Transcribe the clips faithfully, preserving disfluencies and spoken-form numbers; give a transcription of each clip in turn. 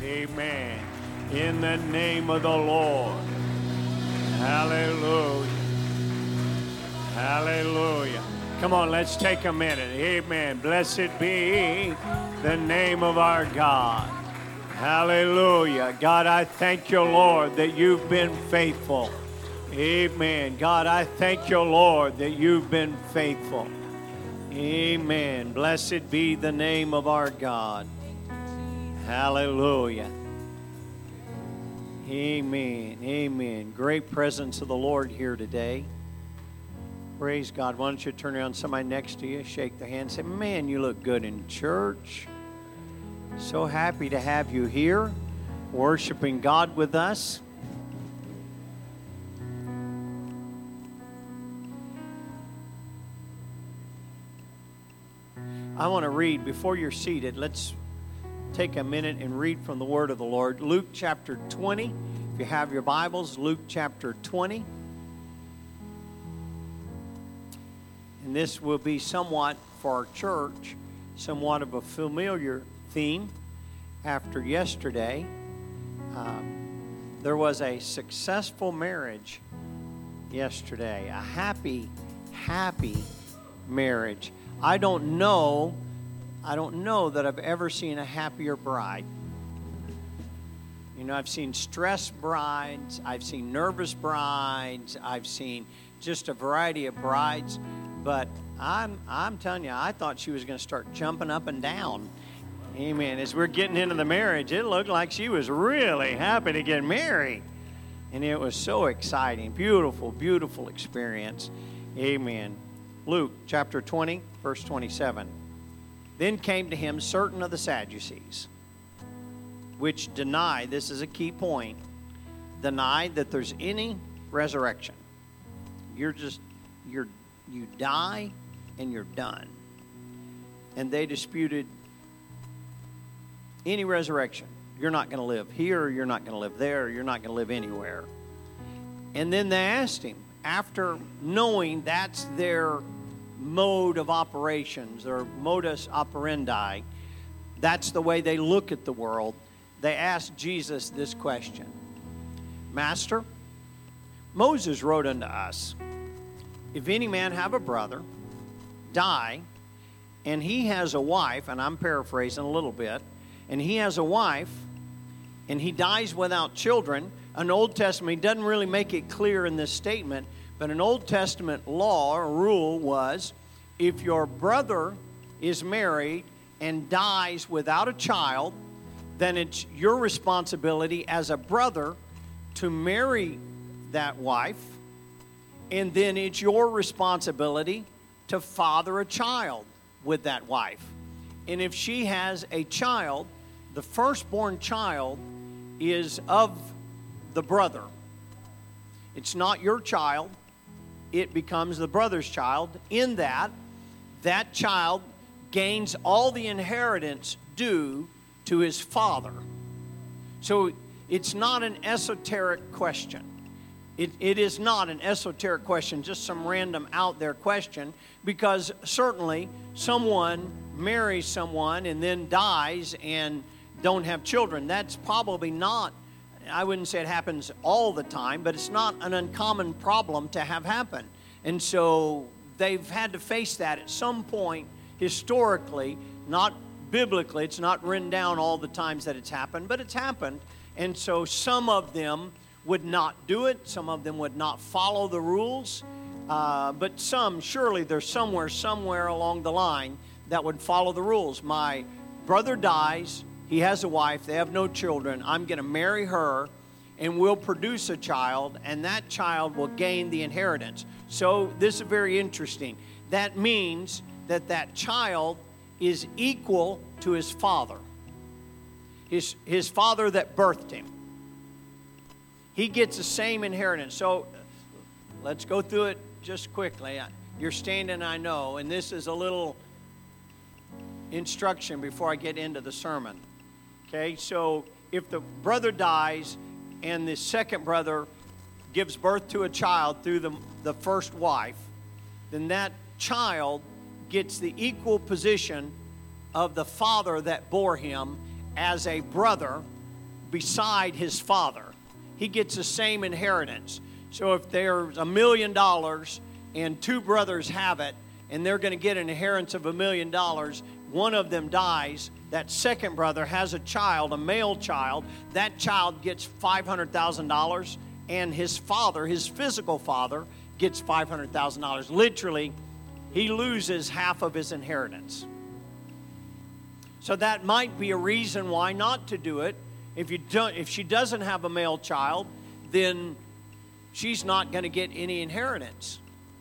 Amen. In the name of the Lord. Hallelujah. Hallelujah. Come on, let's take a minute. Amen. Blessed be the name of our God. Hallelujah. God, I thank you, Lord, that you've been faithful. Amen. God, I thank you, Lord, that you've been faithful. Amen. Blessed be the name of our God. Hallelujah. Amen. Amen. Great presence of the Lord here today. Praise God. Why don't you turn around to somebody next to you, shake their hand, say, man, you look good in church. So happy to have you here, worshiping God with us. I want to read, before you're seated, let's take a minute and read from the Word of the Lord. Luke chapter twenty. If you have your Bibles, Luke chapter twenty. And this will be somewhat, for our church, somewhat of a familiar theme. After yesterday, um, there was a successful marriage yesterday. A happy, happy marriage. I don't know, I don't know that I've ever seen a happier bride. You know, I've seen stressed brides, I've seen nervous brides, I've seen just a variety of brides, but I'm I'm telling you, I thought she was going to start jumping up and down. Amen. As we're getting into the marriage, it looked like she was really happy to get married. And it was so exciting. Beautiful, beautiful experience. Amen. Luke chapter twenty, verse twenty-seven. Then came to him certain of the Sadducees, which deny, this is a key point, deny that there's any resurrection. You're just, you're, you die and you're done. And they disputed any resurrection. You're not going to live here, you're not going to live there, you're not going to live anywhere. And then they asked him, after knowing that's their mode of operations, their modus operandi, that's the way they look at the world, they asked Jesus this question. Master, Moses wrote unto us, if any man have a brother, die, and he has a wife, and I'm paraphrasing a little bit, and he has a wife, and he dies without children, an Old Testament, he doesn't really make it clear in this statement, but an Old Testament law or rule was, if your brother is married and dies without a child, then it's your responsibility as a brother to marry that wife, and then it's your responsibility to father a child with that wife. And if she has a child, the firstborn child is of the brother. It's not your child. It becomes the brother's child, in that that child gains all the inheritance due to his father. So it's not an esoteric question. It, it is not an esoteric question, just some random out there question, because certainly someone marries someone and then dies and don't have children. That's probably not, I wouldn't say it happens all the time, but it's not an uncommon problem to have happen. And so they've had to face that at some point historically, not biblically. It's not written down all the times that it's happened, but it's happened. And so some of them would not do it. Some of them would not follow the rules. Uh, but some, surely there's somewhere, somewhere along the line that would follow the rules. My brother dies. He has a wife. They have no children. I'm going to marry her, and we'll produce a child, and that child will gain the inheritance. So this is very interesting. That means that that child is equal to his father, his, his father that birthed him. He gets the same inheritance. So let's go through it just quickly. You're standing, I know, and this is a little instruction before I get into the sermon. Okay, so if the brother dies and the second brother gives birth to a child through the, the first wife, then that child gets the equal position of the father that bore him as a brother beside his father. He gets the same inheritance. So if there's a million dollars and two brothers have it, and they're going to get an inheritance of a million dollars, one of them dies, that second brother has a child, a male child, that child gets five hundred thousand dollars, and his father, his physical father, gets five hundred thousand dollars. Literally, he loses half of his inheritance. So that might be a reason why not to do it. If you don't, if she doesn't have a male child, then she's not going to get any inheritance.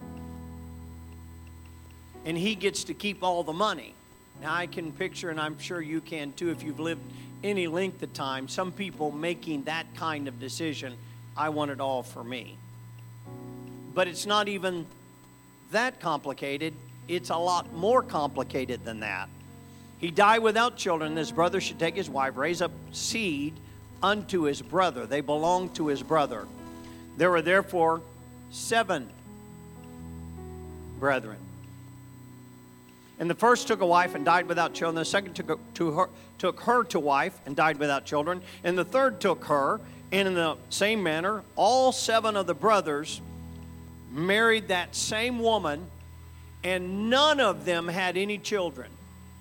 And he gets to keep all the money. Now I can picture, and I'm sure you can too if you've lived any length of time, some people making that kind of decision. I want it all for me. But it's not even that complicated. It's a lot more complicated than that. He died without children. His brother should take his wife, raise up seed unto his brother. They belonged to his brother. There were therefore seven brethren. And the first took a wife and died without children. The second took, a, to her, took her to wife and died without children. And the third took her. And in the same manner, all seven of the brothers married that same woman, and none of them had any children.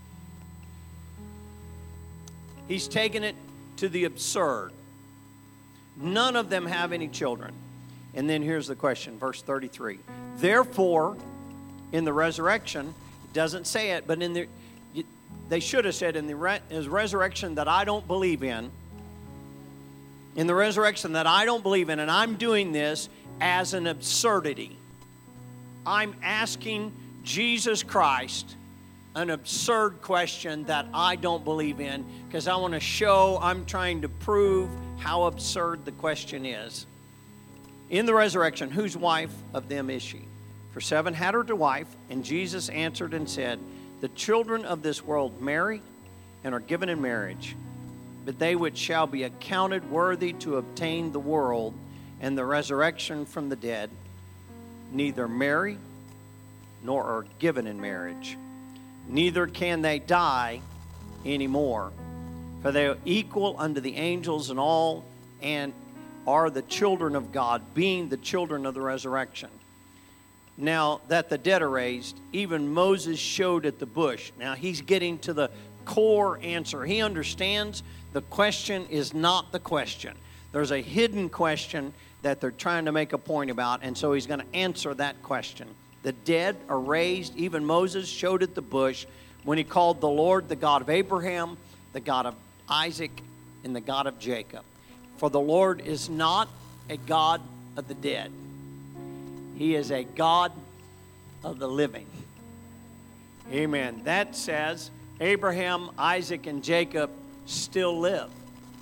He's taken it to the absurd. None of them have any children. And then here's the question, verse thirty-three. Therefore, in the resurrection, it doesn't say it, but in the, they should have said in the re, is resurrection that I don't believe in, in the resurrection that I don't believe in, and I'm doing this as an absurdity. I'm asking Jesus Christ an absurd question that I don't believe in, because I want to show, I'm trying to prove how absurd the question is. In the resurrection, whose wife of them is she? For seven had her to wife, and Jesus answered and said, the children of this world marry and are given in marriage, but they which shall be accounted worthy to obtain the world and the resurrection from the dead, neither marry nor are given in marriage. Neither can they die anymore, for they are equal unto the angels and all, and are the children of God, being the children of the resurrection. Now that the dead are raised, even Moses showed at the bush. Now he's getting to the core answer. He understands the question is not the question. There's a hidden question that they're trying to make a point about, and so he's going to answer that question. The dead are raised. Even Moses showed at the bush when he called the Lord the God of Abraham, the God of Isaac, and the God of Jacob. For the Lord is not a God of the dead. He is a God of the living. Amen. That says Abraham, Isaac, and Jacob still live.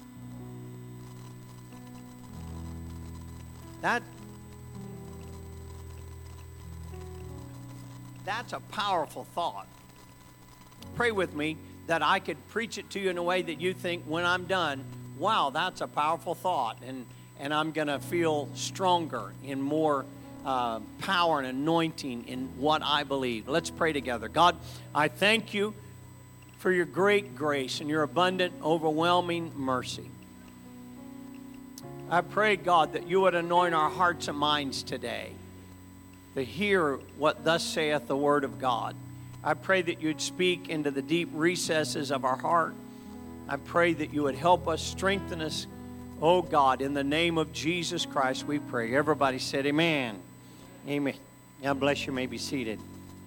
That That's a powerful thought. Pray with me that I could preach it to you in a way that you think when I'm done, wow, that's a powerful thought. And, and I'm going to feel stronger in more uh, power and anointing in what I believe. Let's pray together. God, I thank you for your great grace and your abundant, overwhelming mercy. I pray, God, that you would anoint our hearts and minds today to hear what thus saith the word of God. I pray that you'd speak into the deep recesses of our heart. I pray that you would help us, strengthen us. Oh God, in the name of Jesus Christ we pray. Everybody said amen. Amen. God bless you. You may be seated.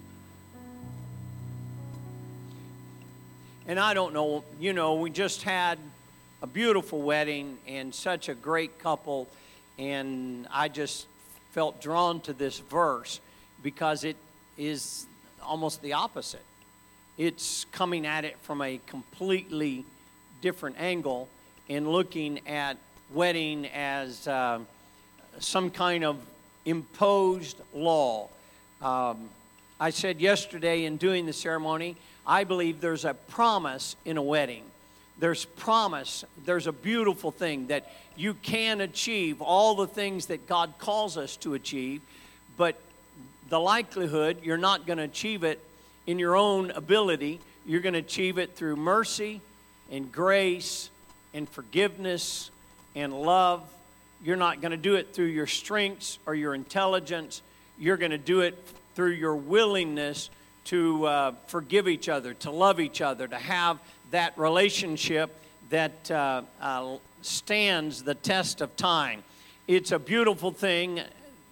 And I don't know, you know, we just had a beautiful wedding and such a great couple, and I just felt drawn to this verse because it is almost the opposite. It's coming at it from a completely different angle and looking at wedding as uh, some kind of imposed law. Um, I said yesterday in doing the ceremony, I believe there's a promise in a wedding. There's promise. There's a beautiful thing that you can achieve all the things that God calls us to achieve, but the likelihood you're not going to achieve it in your own ability. You're going to achieve it through mercy and grace and forgiveness and love. You're not going to do it through your strengths or your intelligence. You're going to do it through your willingness to uh, forgive each other, to love each other, to have that relationship that uh, uh, stands the test of time. It's a beautiful thing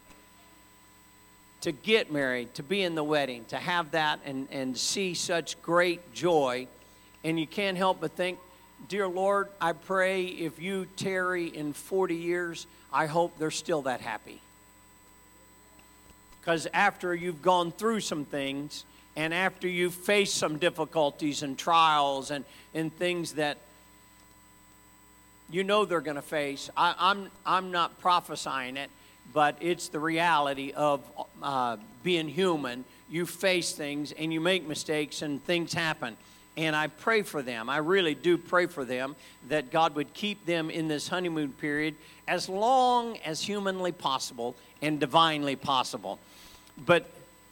to get married, to be in the wedding, to have that and, and see such great joy. And you can't help but think, dear Lord, I pray if you tarry in forty years, I hope they're still that happy. Because after you've gone through some things, and after you've faced some difficulties and trials and, and things that you know they're going to face, I, I'm, I'm not prophesying it, but it's the reality of uh, being human. You face things and you make mistakes and things happen. And I pray for them. I really do pray for them that God would keep them in this honeymoon period as long as humanly possible and divinely possible. But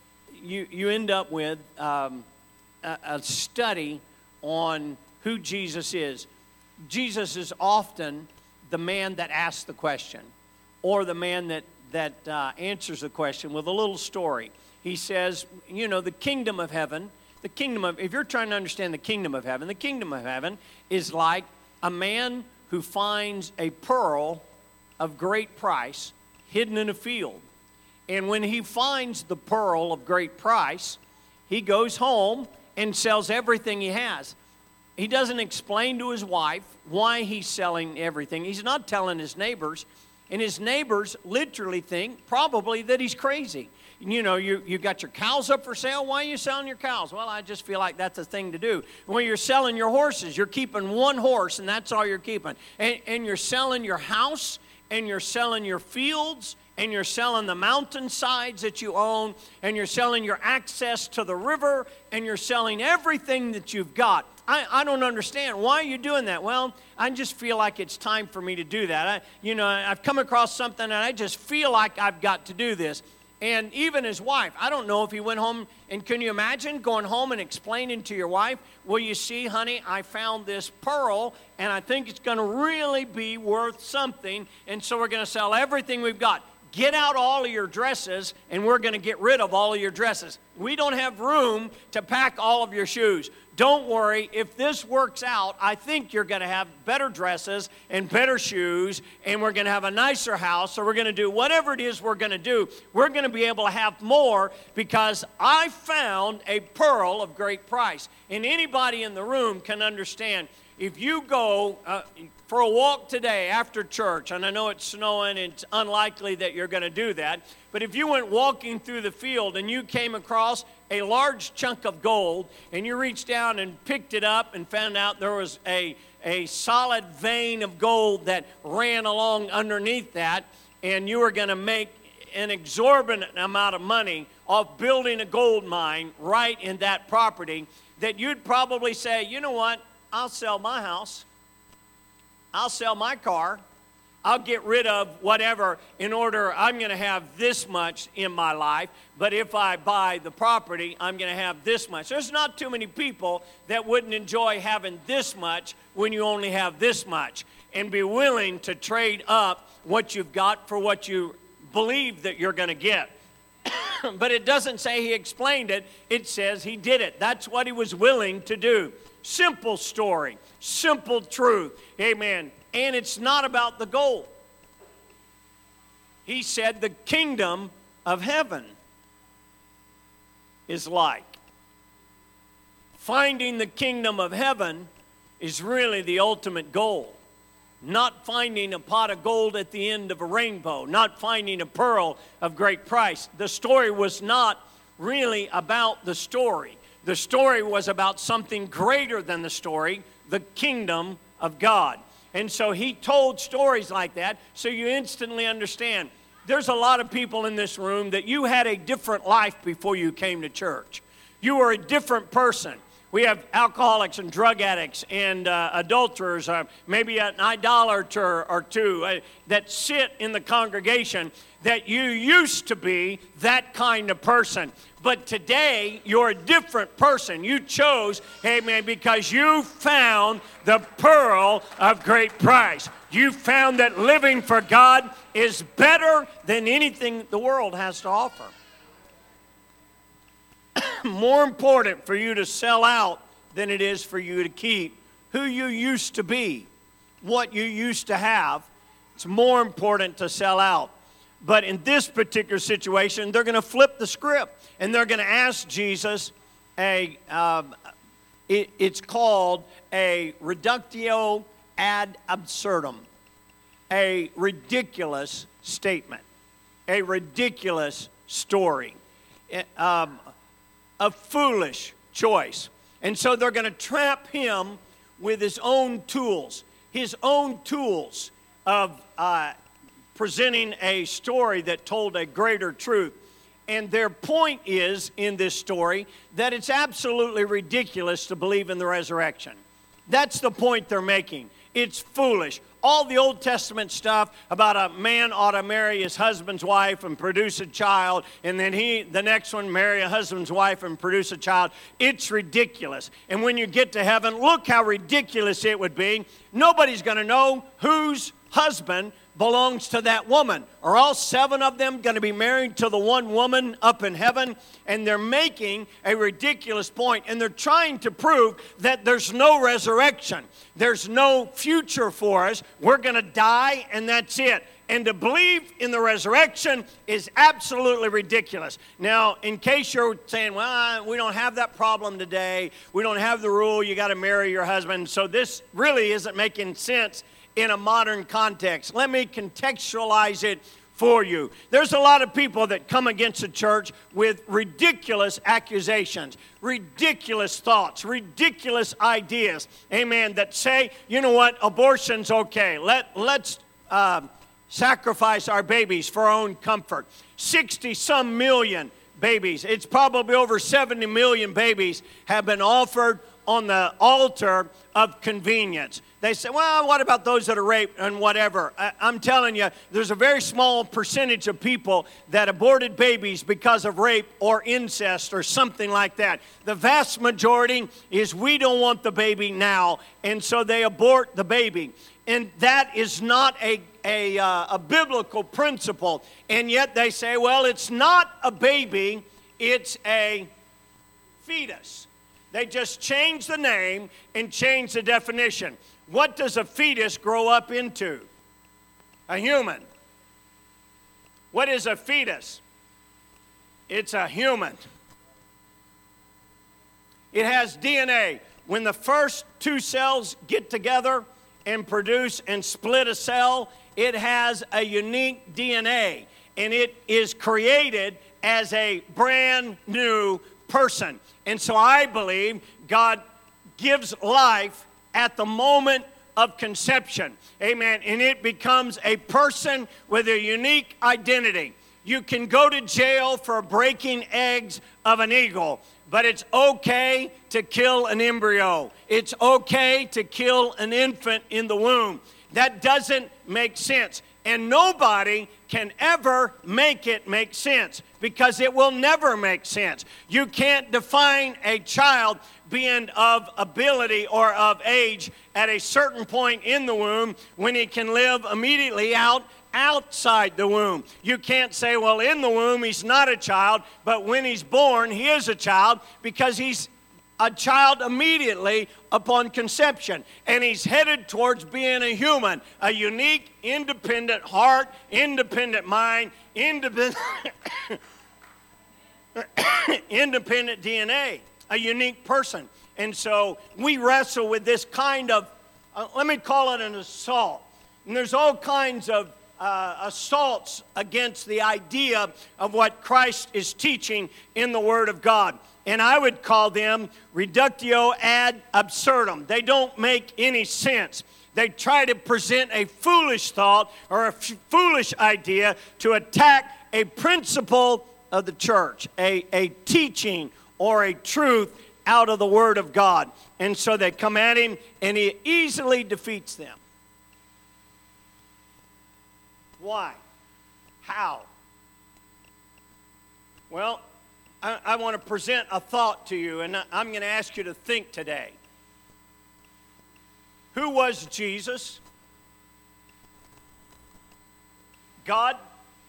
you you end up with um, a, a study on who Jesus is. Jesus is often the man that asks the question, or the man that, that uh, answers the question with a little story. He says, you know, the kingdom of heaven, the kingdom of, if you're trying to understand the kingdom of heaven, the kingdom of heaven is like a man who finds a pearl of great price hidden in a field. And when he finds the pearl of great price, he goes home and sells everything he has. He doesn't explain to his wife why he's selling everything. He's not telling his neighbors. And his neighbors literally think probably that he's crazy. You know, you, you got your cows up for sale. Why are you selling your cows? Well, I just feel like that's a thing to do. When you're selling your horses, you're keeping one horse, and that's all you're keeping. And, and you're selling your house, and you're selling your fields, and you're selling the mountainsides that you own, and you're selling your access to the river, and you're selling everything that you've got. I, I don't understand. Why are you doing that? Well, I just feel like it's time for me to do that. I, you know, I've come across something, and I just feel like I've got to do this. And even his wife, I don't know if he went home, and can you imagine going home and explaining to your wife, well, you see, honey, I found this pearl, and I think it's going to really be worth something, and so we're going to sell everything we've got. Get out all of your dresses, and we're going to get rid of all of your dresses. We don't have room to pack all of your shoes. Don't worry, if this works out, I think you're going to have better dresses and better shoes, and we're going to have a nicer house, so we're going to do whatever it is we're going to do. We're going to be able to have more because I found a pearl of great price. And anybody in the room can understand, if you go uh, for a walk today after church, and I know it's snowing, and it's unlikely that you're going to do that, but if you went walking through the field and you came across a large chunk of gold, and you reached down and picked it up and found out there was a, a solid vein of gold that ran along underneath that, and you were going to make an exorbitant amount of money off building a gold mine right in that property, that you'd probably say, you know what, I'll sell my house, I'll sell my car, I'll get rid of whatever in order, I'm going to have this much in my life, but if I buy the property, I'm going to have this much. There's not too many people that wouldn't enjoy having this much when you only have this much, and be willing to trade up what you've got for what you believe that you're going to get. But it doesn't say he explained it, it says he did it. That's what he was willing to do. Simple story, simple truth. Amen. And it's not about the gold. He said the kingdom of heaven is like. Finding the kingdom of heaven is really the ultimate goal. Not finding a pot of gold at the end of a rainbow, not finding a pearl of great price. The story was not really about the story. The story was about something greater than the story, the kingdom of God. And so he told stories like that so you instantly understand. There's a lot of people in this room that you had a different life before you came to church. You were a different person. We have alcoholics and drug addicts and uh, adulterers, uh, maybe an idolater or two uh, that sit in the congregation that you used to be that kind of person. But today, you're a different person. You chose, amen, because you found the pearl of great price. You found that living for God is better than anything the world has to offer. More important for you to sell out than it is for you to keep who you used to be, what you used to have. It's more important to sell out. But in this particular situation, they're going to flip the script, and they're going to ask Jesus a, um, it, it's called a reductio ad absurdum, a ridiculous statement, a ridiculous story, um, a foolish choice. And so they're going to trap him with his own tools, his own tools of uh, presenting a story that told a greater truth. And their point is, in this story, that it's absolutely ridiculous to believe in the resurrection. That's the point they're making. It's foolish. All the Old Testament stuff about a man ought to marry his husband's wife and produce a child, and then he, the next one, marry a husband's wife and produce a child. It's ridiculous. And when you get to heaven, look how ridiculous it would be. Nobody's going to know whose husband belongs to that woman. Are all seven of them going to be married to the one woman up in heaven? And they're making a ridiculous point, and they're trying to prove that there's no resurrection. There's no future for us. We're going to die, and that's it. And to believe in the resurrection is absolutely ridiculous. Now, in case you're saying, well, we don't have that problem today. We don't have the rule you got to marry your husband. So this really isn't making sense in a modern context. Let me contextualize it for you. There's a lot of people that come against the church with ridiculous accusations, ridiculous thoughts, ridiculous ideas, amen, that say, you know what, abortion's okay. Let, let's uh, sacrifice our babies for our own comfort. sixty-some million babies, it's probably over seventy million babies have been offered on the altar of convenience. They say, well, what about those that are raped and whatever? I, I'm telling you, there's a very small percentage of people that aborted babies because of rape or incest or something like that. The vast majority is we don't want the baby now, and so they abort the baby. And that is not a, a, uh, a biblical principle. And yet they say, well, it's not a baby, it's a fetus. They just change the name and change the definition. What does a fetus grow up into? A human. What is a fetus? It's a human. It has D N A. When the first two cells get together and produce and split a cell, it has a unique D N A, and it is created as a brand new person. And so I believe God gives life at the moment of conception. Amen. And it becomes a person with a unique identity. You can go to jail for breaking eggs of an eagle, but it's okay to kill an embryo. It's okay to kill an infant in the womb. That doesn't make sense. And nobody can ever make it make sense, because it will never make sense. You can't define a child being of ability or of age at a certain point in the womb when he can live immediately out outside the womb. You can't say, well, in the womb he's not a child, but when he's born he is a child, because he's a child immediately upon conception, and he's headed towards being a human, a unique, independent heart, independent mind, independent independent D N A, a unique person. And so we wrestle with this kind of, uh, let me call it an assault. And there's all kinds of uh, assaults against the idea of what Christ is teaching in the Word of God. And I would call them reductio ad absurdum. They don't make any sense. They try to present a foolish thought or a f- foolish idea to attack a principle of the church, a, a teaching or a truth out of the Word of God. And so they come at him, and he easily defeats them. Why? How? Well, I, I want to present a thought to you, and I'm going to ask you to think today. Who was Jesus? God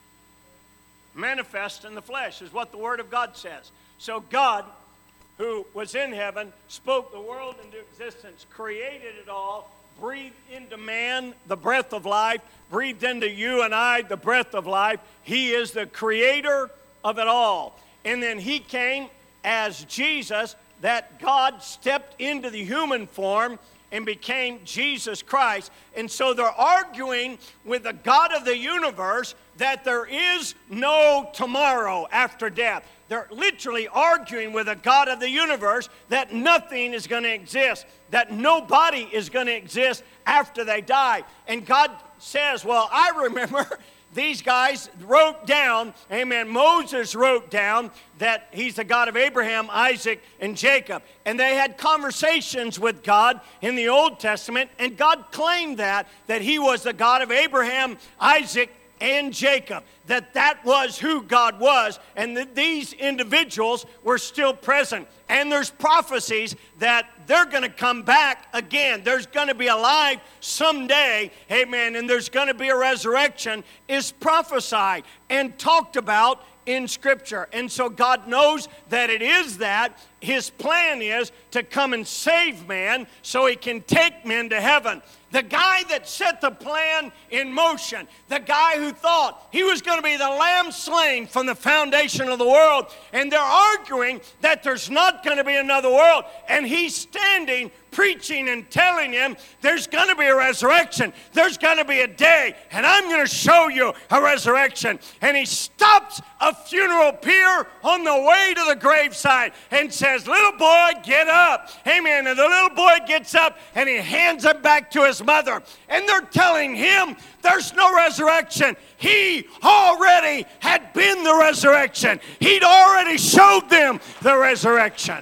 manifest in the flesh is what the Word of God says. So God, who was in heaven, spoke the world into existence, created it all, breathed into man the breath of life, breathed into you and I the breath of life. He is the creator of it all. And then he came as Jesus, that God stepped into the human form and became Jesus Christ. And so they're arguing with the God of the universe that there is no tomorrow after death. They're literally arguing with the God of the universe that nothing is going to exist, that nobody is going to exist after they die. And God says, well, I remember these guys wrote down, amen, Moses wrote down that he's the God of Abraham, Isaac, and Jacob. And they had conversations with God in the Old Testament, and God claimed that, that he was the God of Abraham, Isaac, and Jacob, that that was who God was, and that these individuals were still present. And there's prophecies that they're going to come back again. There's going to be alive someday, amen, and there's going to be a resurrection, is prophesied and talked about in Scripture. And so God knows that it is that. His plan is to come and save man so he can take men to heaven. The guy that set the plan in motion, the guy who thought he was going to be the lamb slain from the foundation of the world, and they're arguing that there's not going to be another world, and he's standing preaching and telling him there's going to be a resurrection, there's going to be a day, and I'm going to show you a resurrection. And he stops a funeral pyre on the way to the graveside and says, little boy, get up. Amen. And the little boy gets up and he hands it back to his mother. And they're telling him there's no resurrection. He already had been the resurrection. He'd already showed them the resurrection.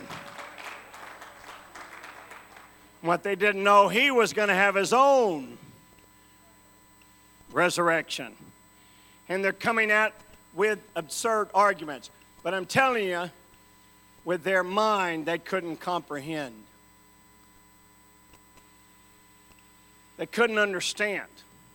What they didn't know, he was going to have his own resurrection. And they're coming at with absurd arguments. But I'm telling you, with their mind, they couldn't comprehend. They couldn't understand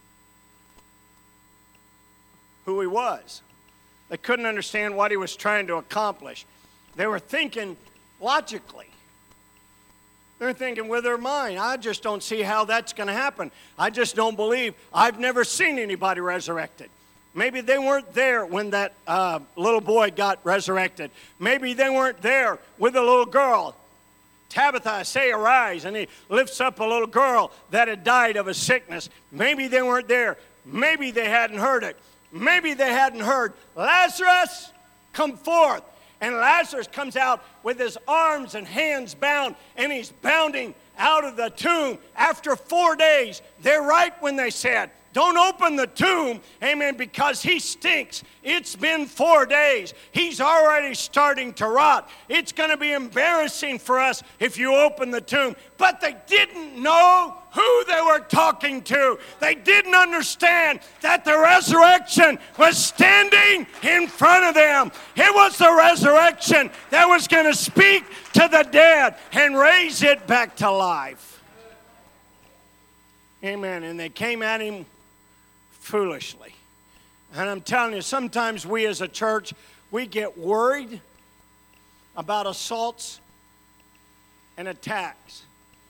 who he was. They couldn't understand what he was trying to accomplish. They were thinking logically. They're thinking with their mind, I just don't see how that's going to happen. I just don't believe. I've never seen anybody resurrected. Maybe they weren't there when that uh, little boy got resurrected. Maybe they weren't there with the little girl. Tabitha, I say, arise, and he lifts up a little girl that had died of a sickness. Maybe they weren't there. Maybe they hadn't heard it. Maybe they hadn't heard, Lazarus, come forth. And Lazarus comes out with his arms and hands bound, and he's bounding out of the tomb after four days. They're right when they said, don't open the tomb, amen, because he stinks. It's been four days. He's already starting to rot. It's going to be embarrassing for us if you open the tomb. But they didn't know who they were talking to. They didn't understand that the resurrection was standing in front of them. It was the resurrection that was going to speak to the dead and raise it back to life. Amen. And they came at him foolishly. And I'm telling you, sometimes we as a church, we get worried about assaults and attacks.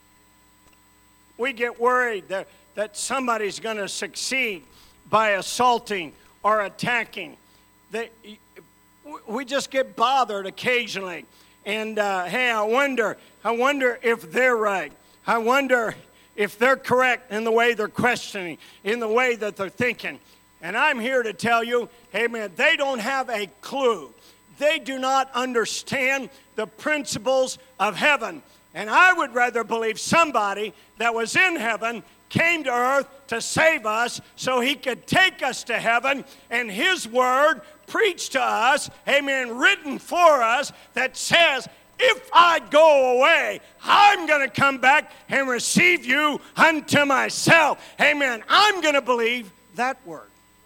We get worried that, that somebody's going to succeed by assaulting or attacking. They, we just get bothered occasionally. And, uh, hey, I wonder, I wonder if they're right. I wonder if they're correct in the way they're questioning, in the way that they're thinking. And I'm here to tell you, amen, they don't have a clue. They do not understand the principles of heaven. And I would rather believe somebody that was in heaven came to earth to save us so he could take us to heaven, and his word preached to us, amen, written for us, that says if I go away, I'm going to come back and receive you unto myself. Amen. I'm going to believe that word.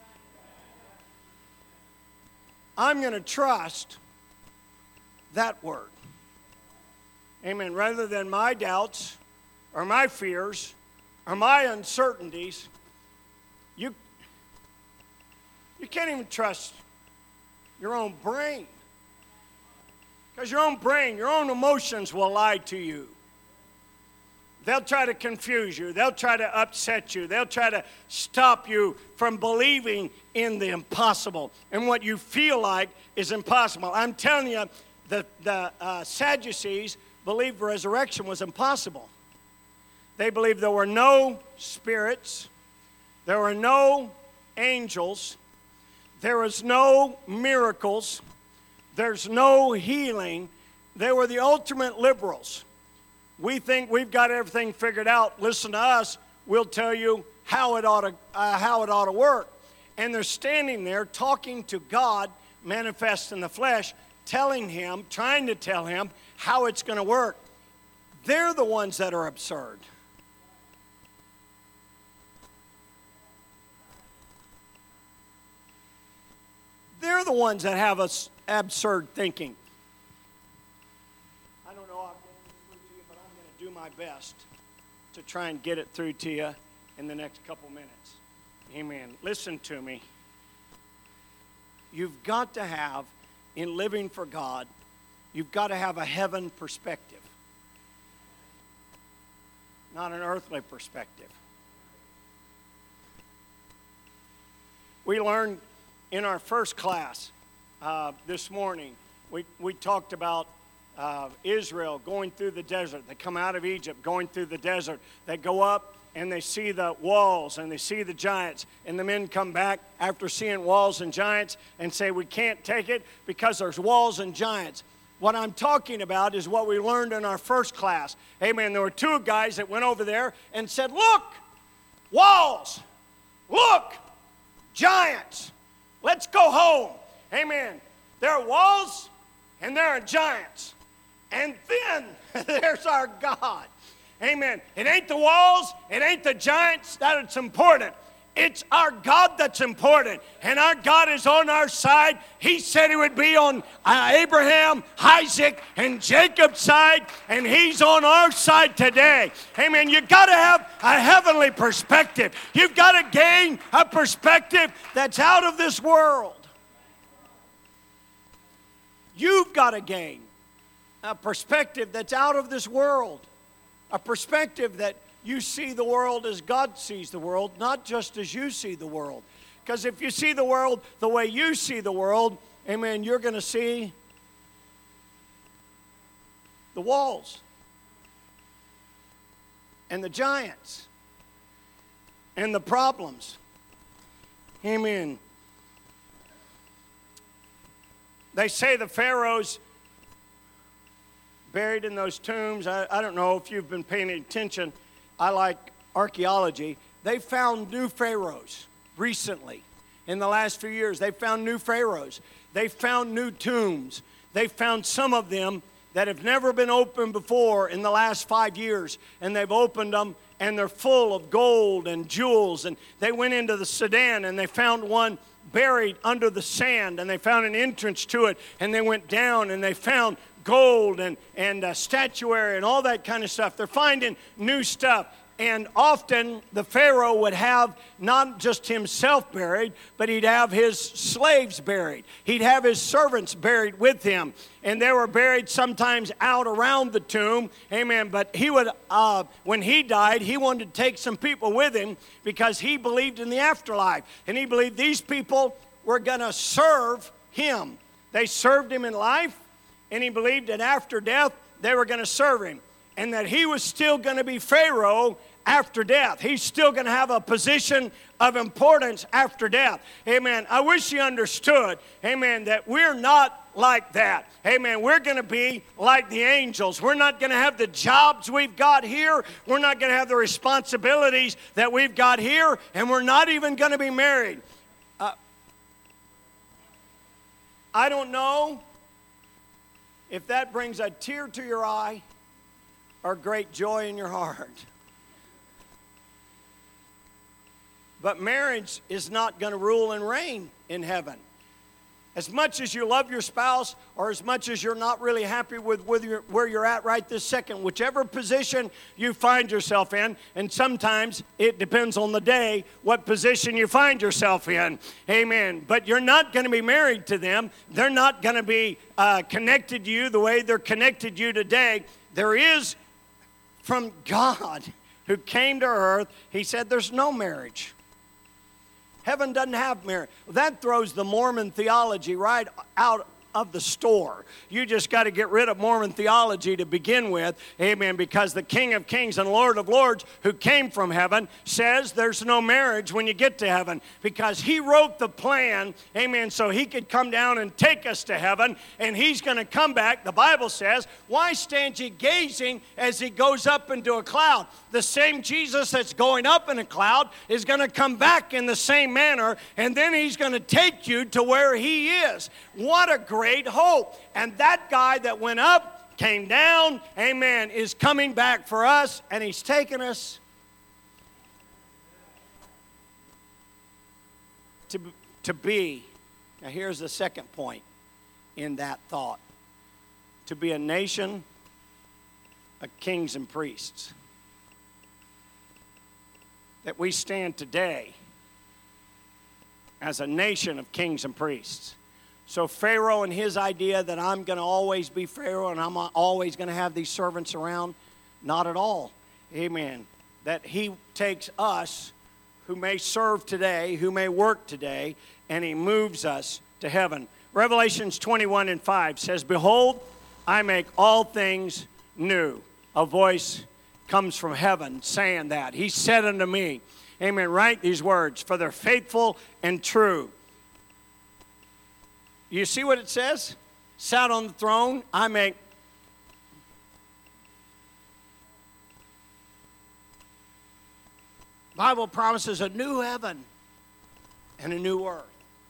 I'm going to trust that word. Amen. Rather than my doubts or my fears or my uncertainties, you, you can't even trust your own brain. Because your own brain, your own emotions will lie to you. They'll try to confuse you. They'll try to upset you. They'll try to stop you from believing in the impossible and what you feel like is impossible. I'm telling you, the, the uh, Sadducees believed resurrection was impossible. They believed there were no spirits, there were no angels, there was no miracles, there's no healing. They were the ultimate liberals. We think we've got everything figured out. Listen to us. We'll tell you how it ought to, uh, how it ought to work. And they're standing there talking to God, manifest in the flesh, telling him, trying to tell him how it's going to work. They're the ones that are absurd. They're the ones that have us absurd thinking. I don't know how I'm getting this through to you, but I'm going to do my best to try and get it through to you in the next couple minutes. Amen. Listen to me. You've got to have, in living for God, you've got to have a heaven perspective, not an earthly perspective. We learned in our first class uh, this morning, we, we talked about uh, Israel going through the desert. They come out of Egypt, going through the desert. They go up and they see the walls and they see the giants. And the men come back after seeing walls and giants and say, we can't take it because there's walls and giants. What I'm talking about is what we learned in our first class. Amen. There were two guys that went over there and said, look, walls, look, giants. Let's go home. Amen. There are walls and there are giants. And then there's our God. Amen. It ain't the walls, it ain't the giants that's important. It's our God that's important. And our God is on our side. He said he would be on uh, Abraham, Isaac, and Jacob's side. And he's on our side today. Amen. You've got to have a heavenly perspective. You've got to gain a perspective that's out of this world. You've got to gain a perspective that's out of this world. A perspective that you see the world as God sees the world, not just as you see the world. Because if you see the world the way you see the world, amen, you're going to see the walls and the giants and the problems. Amen. They say the pharaohs buried in those tombs, I, I don't know if you've been paying attention. I like archaeology. They found new pharaohs recently. In the last few years, they found new pharaohs. They found new tombs. They found some of them that have never been opened before in the last five years. And they've opened them, and they're full of gold and jewels. And they went into the Sudan, and they found one buried under the sand. And they found an entrance to it. And they went down, and they found gold and, and uh, statuary and all that kind of stuff. They're finding new stuff. And often the Pharaoh would have not just himself buried, but he'd have his slaves buried. He'd have his servants buried with him. And they were buried sometimes out around the tomb. Amen. But he would, uh, when he died, he wanted to take some people with him because he believed in the afterlife. And he believed these people were going to serve him. They served him in life. And he believed that after death, they were going to serve him. And that he was still going to be Pharaoh after death. He's still going to have a position of importance after death. Amen. I wish you understood, amen, that we're not like that. Amen. We're going to be like the angels. We're not going to have the jobs we've got here. We're not going to have the responsibilities that we've got here. And we're not even going to be married. Uh, I don't know if that brings a tear to your eye or great joy in your heart. But marriage is not going to rule and reign in heaven. As much as you love your spouse, or as much as you're not really happy with, with your, where you're at right this second, whichever position you find yourself in, and sometimes it depends on the day what position you find yourself in. Amen. But you're not going to be married to them. They're not going to be uh, connected to you the way they're connected to you today. There is, from God, who came to earth, he said there's no marriage. Heaven doesn't have marriage. That throws the Mormon theology right out of the store. You just got to get rid of Mormon theology to begin with. Amen. Because the King of Kings and Lord of Lords, who came from heaven, says there's no marriage when you get to heaven. Because he wrote the plan, amen, so he could come down and take us to heaven. And he's going to come back. The Bible says, why stand ye gazing as he goes up into a cloud? The same Jesus that's going up in a cloud is going to come back in the same manner. And then he's going to take you to where he is. What a great Great hope. And that guy that went up, came down, amen, is coming back for us, and he's taking us to, to be. Now here's the second point in that thought. To be a nation of kings and priests. That we stand today as a nation of kings and priests. So Pharaoh and his idea that I'm going to always be Pharaoh and I'm always going to have these servants around, not at all. Amen. That he takes us who may serve today, who may work today, and he moves us to heaven. Revelations twenty-one and five says, behold, I make all things new. A voice comes from heaven saying that. He said unto me, amen, write these words, for they're faithful and true. You see what it says? Sat on the throne, I make. Bible promises a new heaven and a new earth.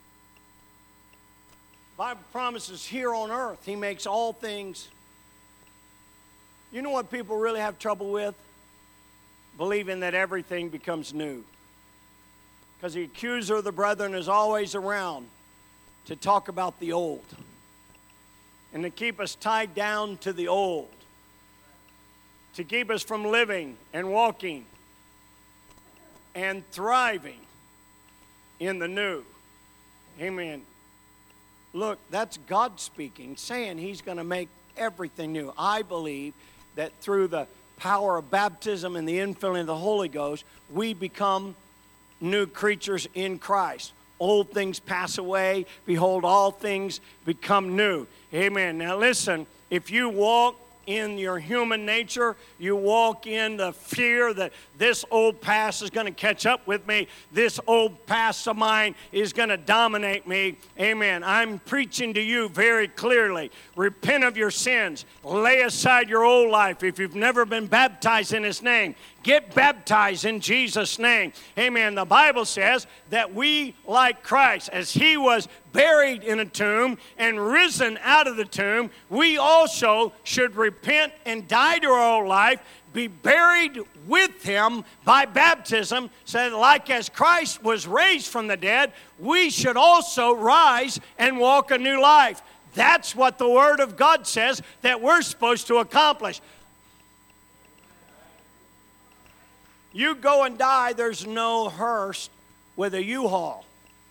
Bible promises here on earth, he makes all things. You know what people really have trouble with? Believing that everything becomes new. Because the accuser of the brethren is always around to talk about the old and to keep us tied down to the old, to keep us from living and walking and thriving in the new. Amen. Look, that's God speaking, saying he's going to make everything new. I believe that through the power of baptism and the infilling of the Holy Ghost, we become new creatures in Christ. Old things pass away. Behold, all things become new. Amen. Now listen, if you walk in your human nature, you walk in the fear that this old past is going to catch up with me, this old past of mine is going to dominate me. Amen. I'm preaching to you very clearly. Repent of your sins. Lay aside your old life. If you've never been baptized in his name, get baptized in Jesus' name. Amen. The Bible says that we, like Christ, as he was buried in a tomb and risen out of the tomb, we also should repent and die to our old life, be buried with him by baptism, so that like as Christ was raised from the dead, we should also rise and walk a new life. That's what the Word of God says that we're supposed to accomplish. You go and die, there's no hearse with a U-Haul.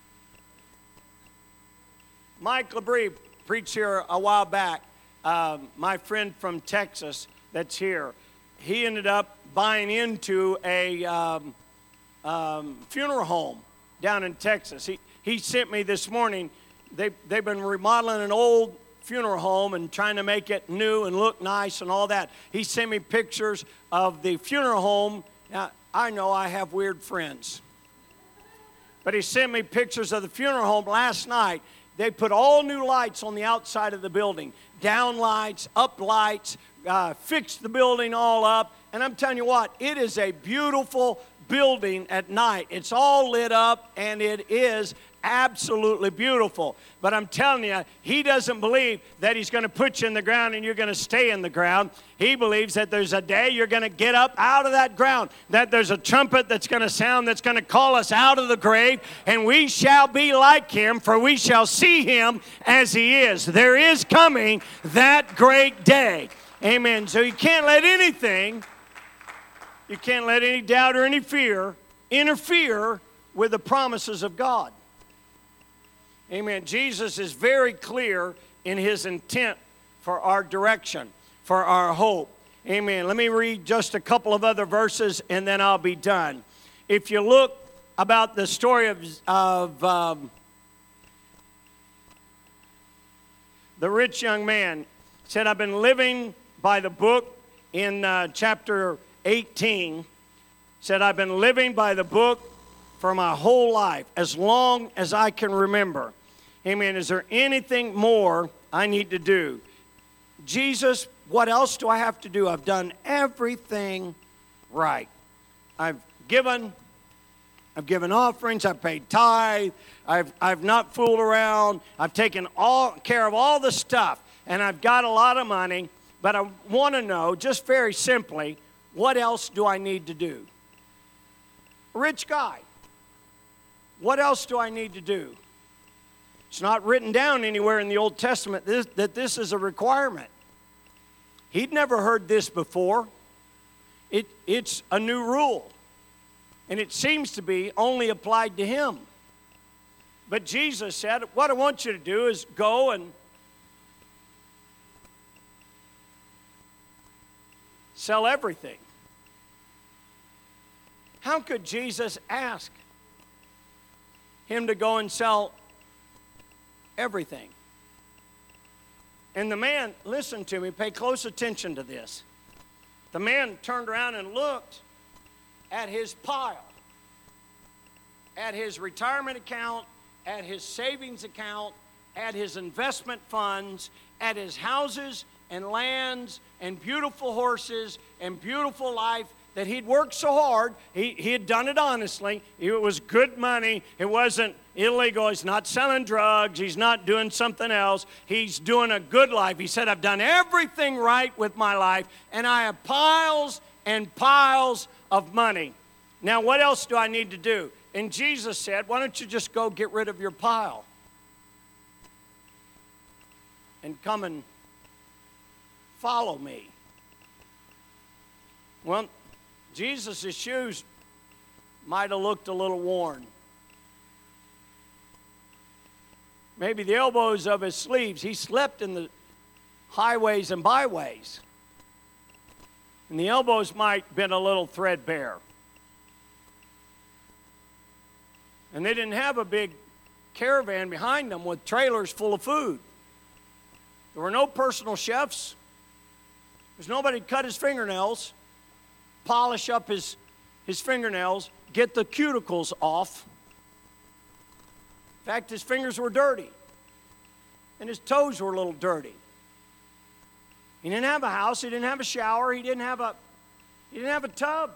Mike LeBrie preached here a while back. Um, my friend from Texas that's here, he ended up buying into a um, um, funeral home down in Texas. He, he sent me this morning, they, they've been remodeling an old funeral home and trying to make it new and look nice and all that. He sent me pictures of the funeral home. Now, I know I have weird friends, but he sent me pictures of the funeral home last night. They put all new lights on the outside of the building, down lights, up lights, uh, fixed the building all up. And I'm telling you what, it is a beautiful building at night. It's all lit up, and it is absolutely beautiful. But I'm telling you, he doesn't believe that he's going to put you in the ground and you're going to stay in the ground. He believes that there's a day you're going to get up out of that ground, that there's a trumpet that's going to sound that's going to call us out of the grave, and we shall be like him, for we shall see him as he is. There is coming that great day. Amen. So you can't let anything, you can't let any doubt or any fear interfere with the promises of God. Amen. Jesus is very clear in his intent for our direction, for our hope. Amen. Let me read just a couple of other verses and then I'll be done. If you look about the story of, of um, the rich young man, said, I've been living by the book in uh, chapter eighteen. Said, I've been living by the book for my whole life, as long as I can remember. Amen. Is there anything more I need to do? Jesus, what else do I have to do? I've done everything right. I've given, I've given offerings, I've paid tithe, I've, I've not fooled around, I've taken all care of all the stuff, and I've got a lot of money, but I want to know, just very simply, what else do I need to do? A rich guy. What else do I need to do? It's not written down anywhere in the Old Testament this, that this is a requirement. He'd never heard this before. It, it's a new rule. And it seems to be only applied to him. But Jesus said, what I want you to do is go and sell everything. How could Jesus ask him to go and sell everything? And the man, listen to me, pay close attention to this. The man turned around and looked at his pile, at his retirement account, at his savings account, at his investment funds, at his houses and lands and beautiful horses and beautiful life that he'd worked so hard. He, he had done it honestly. It was good money. It wasn't illegal. He's not selling drugs. He's not doing something else. He's doing a good life. He said, I've done everything right with my life, and I have piles and piles of money. Now, what else do I need to do? And Jesus said, why don't you just go get rid of your pile and come and follow me? Well, Jesus' shoes might have looked a little worn. Maybe the elbows of his sleeves. He slept in the highways and byways. And the elbows might have been a little threadbare. And they didn't have a big caravan behind them with trailers full of food. There were no personal chefs. There's nobody to cut his fingernails, polish up his, his fingernails, get the cuticles off. In fact, his fingers were dirty, and his toes were a little dirty. He didn't have a house. He didn't have a shower. He didn't have a, he didn't have a tub.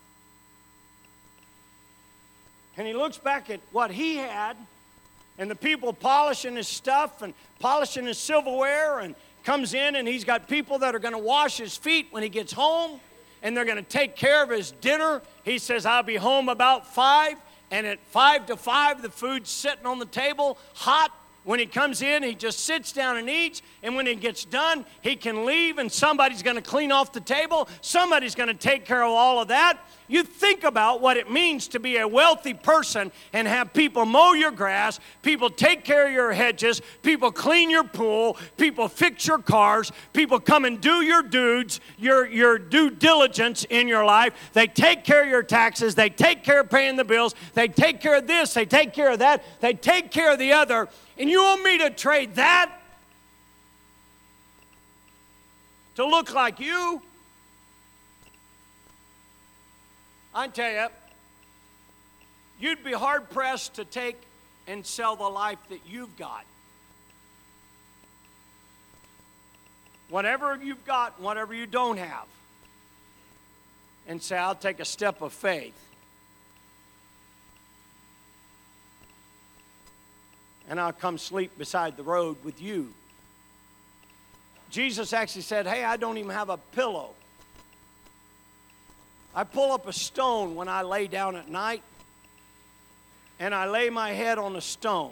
And he looks back at what he had, and the people polishing his stuff and polishing his silverware, and comes in, and he's got people that are going to wash his feet when he gets home, and they're going to take care of his dinner. He says, I'll be home about five. And at five to five, the food's sitting on the table, hot. When he comes in, he just sits down and eats. And when he gets done, he can leave, and somebody's going to clean off the table. Somebody's going to take care of all of that. You think about what it means to be a wealthy person and have people mow your grass, people take care of your hedges, people clean your pool, people fix your cars, people come and do your dudes, your, your due diligence in your life. They take care of your taxes. They take care of paying the bills. They take care of this. They take care of that. They take care of the other. And you want me to trade that to look like you? I tell you, you'd be hard-pressed to take and sell the life that you've got. Whatever you've got, whatever you don't have. And say, I'll take a step of faith. and I'll come sleep beside the road with you. Jesus actually said, hey, I don't even have a pillow. I pull up a stone when I lay down at night, and I lay my head on a stone.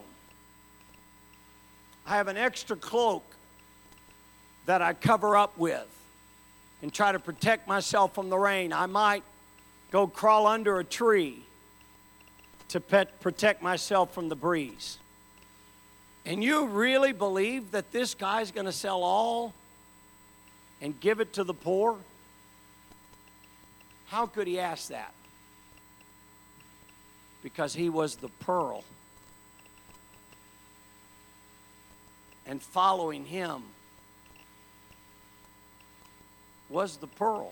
I have an extra cloak that I cover up with and try to protect myself from the rain. I might go crawl under a tree to pet, protect myself from the breeze. And you really believe that this guy's going to sell all and give it to the poor? How could he ask that? Because he was the pearl. And following him was the pearl.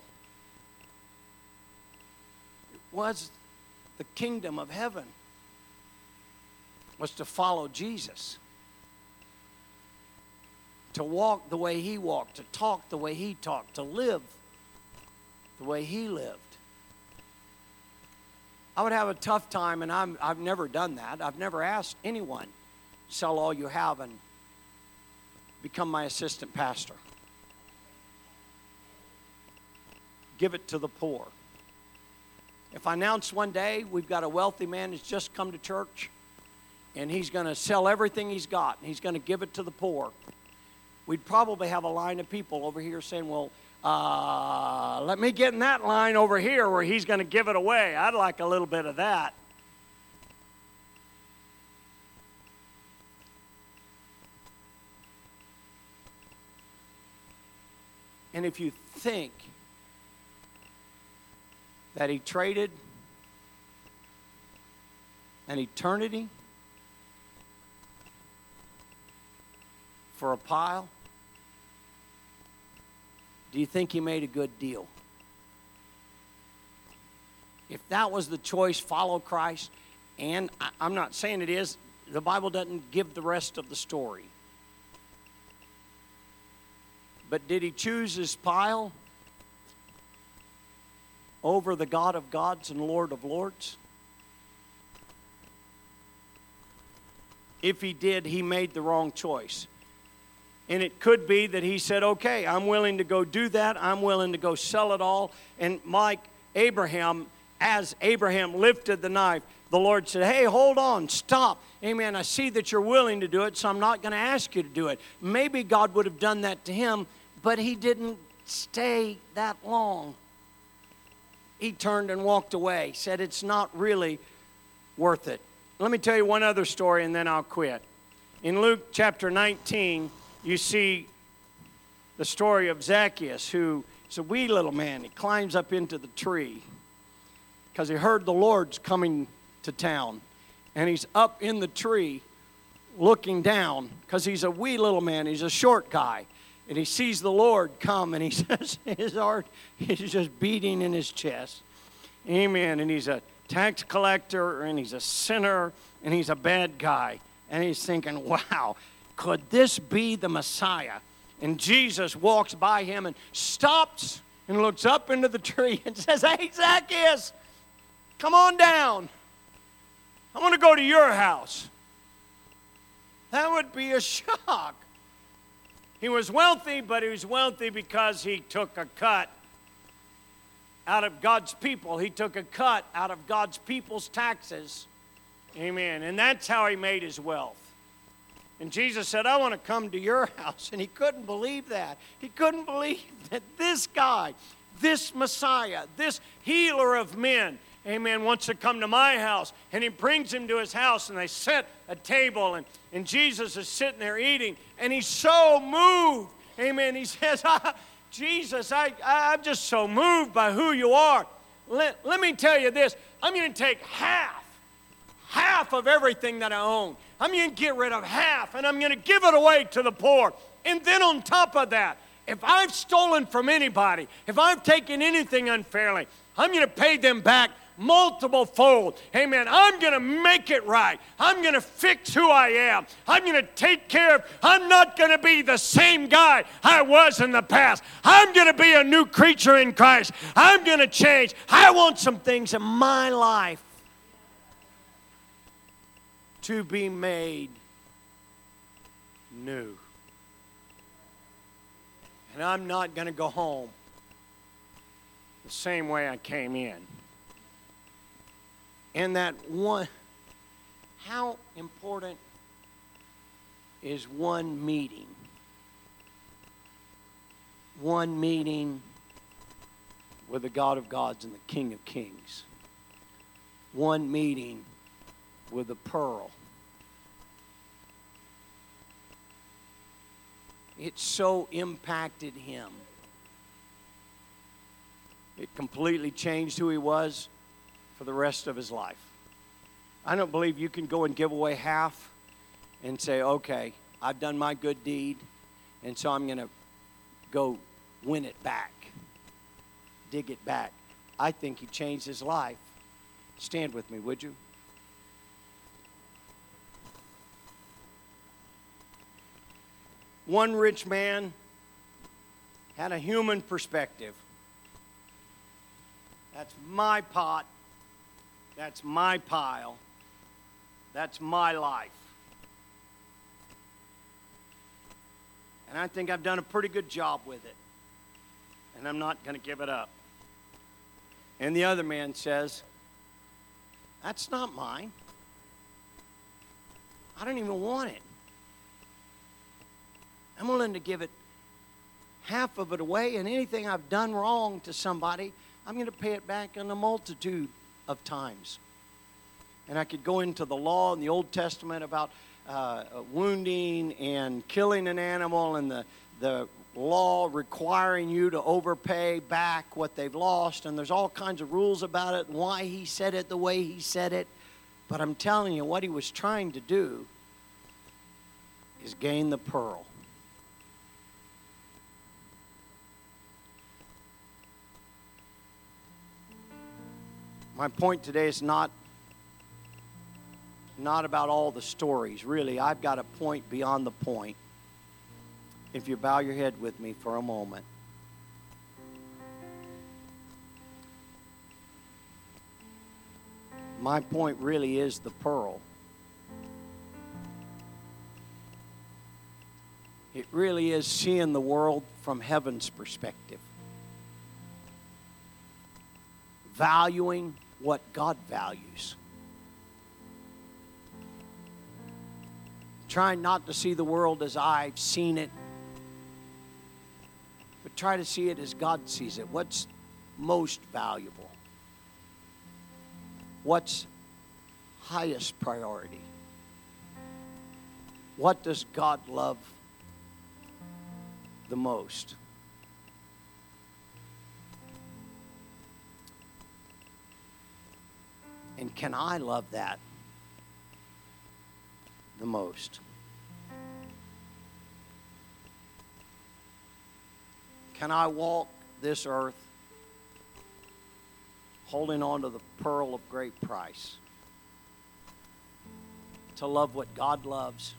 It was the kingdom of heaven. Was to follow Jesus. To walk the way he walked, to talk the way he talked, to live the way he lived. I would have a tough time, and I'm, I've never done that. I've never asked anyone, sell all you have and become my assistant pastor. Give it to the poor. If I announce one day we've got a wealthy man who's just come to church, and he's going to sell everything he's got, and he's going to give it to the poor, we'd probably have a line of people over here saying, well, uh, let me get in that line over here where he's going to give it away. I'd like a little bit of that. And if you think that he traded an eternity for a pile, do you think he made a good deal? If that was the choice, follow Christ, and I, I'm not saying it is, the Bible doesn't give the rest of the story. But did he choose his pile over the God of gods and Lord of lords? If he did, he made the wrong choice. And it could be that he said, okay, I'm willing to go do that. I'm willing to go sell it all. And like Abraham, as Abraham lifted the knife, the Lord said, hey, hold on, stop. Amen. I see that you're willing to do it, so I'm not going to ask you to do it. Maybe God would have done that to him, but he didn't stay that long. He turned and walked away, said it's not really worth it. Let me tell you one other story, and then I'll quit. In Luke chapter nineteen, you see the story of Zacchaeus, who is a wee little man. He climbs up into the tree because he heard the Lord's coming to town. And he's up in the tree looking down because he's a wee little man. He's a short guy. And he sees the Lord come, and he says his heart is just beating in his chest. Amen. And he's a tax collector, and he's a sinner, and he's a bad guy. And he's thinking, wow, could this be the Messiah? And Jesus walks by him and stops and looks up into the tree and says, hey, Zacchaeus, come on down. I want to go to your house. That would be a shock. He was wealthy, but he was wealthy because he took a cut out of God's people. He took a cut out of God's people's taxes. Amen. And that's how he made his wealth. And Jesus said, I want to come to your house. And he couldn't believe that. He couldn't believe that this guy, this Messiah, this healer of men, amen, wants to come to my house. And he brings him to his house, and they set a table, and, and Jesus is sitting there eating, and he's so moved. Amen. He says, ah, Jesus, I, I, I'm just so moved by who you are. Let, let me tell you this. I'm going to take half, half of everything that I own. I'm going to get rid of half, and I'm going to give it away to the poor. And then on top of that, if I've stolen from anybody, if I've taken anything unfairly, I'm going to pay them back multiple fold. Amen. I'm going to make it right. I'm going to fix who I am. I'm going to take care of, I'm not going to be the same guy I was in the past. I'm going to be a new creature in Christ. I'm going to change. I want some things in my life to be made new. And I'm not going to go home the same way I came in. And that one, how important is one meeting? One meeting with the God of gods and the King of kings. One meeting with the pearl. It so impacted him. It completely changed who he was for the rest of his life. I don't believe you can go and give away half and say, okay, I've done my good deed, and so I'm going to go win it back, dig it back. I think he changed his life. Stand with me, would you? One rich man had a human perspective. That's my pot. That's my pile. That's my life. And I think I've done a pretty good job with it. And I'm not going to give it up. And the other man says, that's not mine. I don't even want it. I'm willing to give it half of it away, and anything I've done wrong to somebody, I'm going to pay it back in a multitude of times. And I could go into the law in the Old Testament about uh, wounding and killing an animal, and the, the law requiring you to overpay back what they've lost. And there's all kinds of rules about it and why he said it the way he said it. But I'm telling you, what he was trying to do is gain the pearl. My point today is not, not about all the stories. Really, I've got a point beyond the point. If you bow your head with me for a moment. My point really is the pearl. It really is seeing the world from heaven's perspective. Valuing what God values. Trying not to see the world as I've seen it, but try to see it as God sees it. What's most valuable? What's highest priority? What does God love the most? And can I love that the most? Can I walk this earth holding on to the pearl of great price? To love what God loves.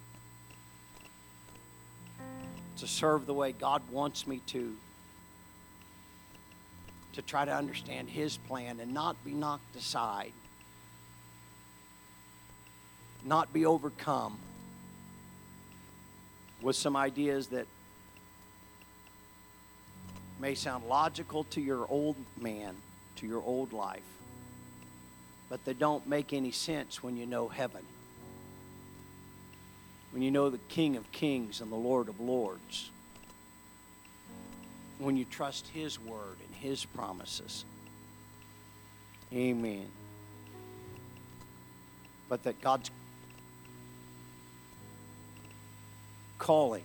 To serve the way God wants me to. To try to understand His plan and not be knocked aside. Not be overcome with some ideas that may sound logical to your old man, to your old life, but they don't make any sense when you know heaven. When you know the King of Kings and the Lord of Lords. When you trust His word and His promises. Amen. But that God's calling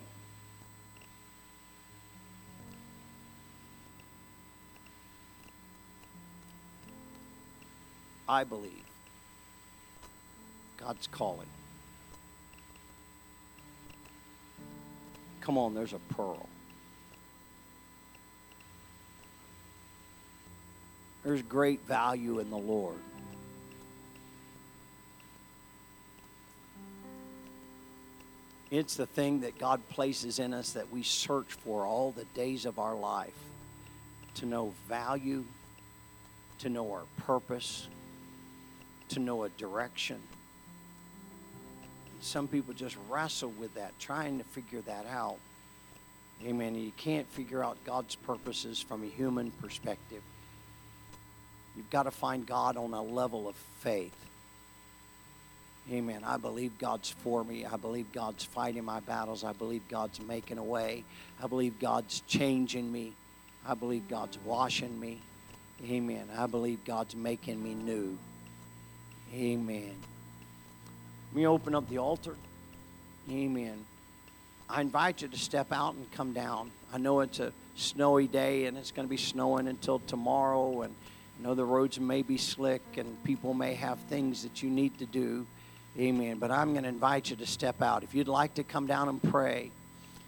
I believe God's calling. Come on, there's a pearl. There's great value in the Lord. It's the thing that God places in us that we search for all the days of our life. To know value, to know our purpose, to know a direction. some people just wrestle with that, trying to figure that out. Amen. You can't figure out God's purposes from a human perspective. You've got to find God on a level of faith. Amen. I believe God's for me. I believe God's fighting my battles. I believe God's making a way. I believe God's changing me. I believe God's washing me. Amen. I believe God's making me new. Amen. Let me open up the altar. Amen. I invite you to step out and come down. I know it's a snowy day and it's going to be snowing until tomorrow, and I know the roads may be slick and people may have things that you need to do. Amen. But I'm going to invite you to step out. If you'd like to come down and pray,